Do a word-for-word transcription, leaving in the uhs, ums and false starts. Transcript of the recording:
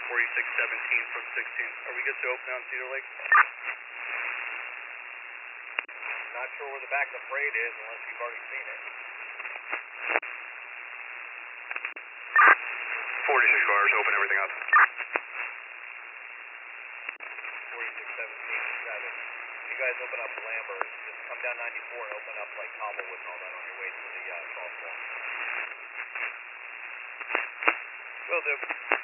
forty-six seventeen from sixteen. Are we good to open on Cedar Lake? Not sure where the back of the parade is unless you've already seen it. forty-six cars, open everything up. forty-six seventeen, got it. You guys open up Lambert, just come down ninety-four and open up like Cobblewood and all that on your way to the uh, crosswalk. Will do.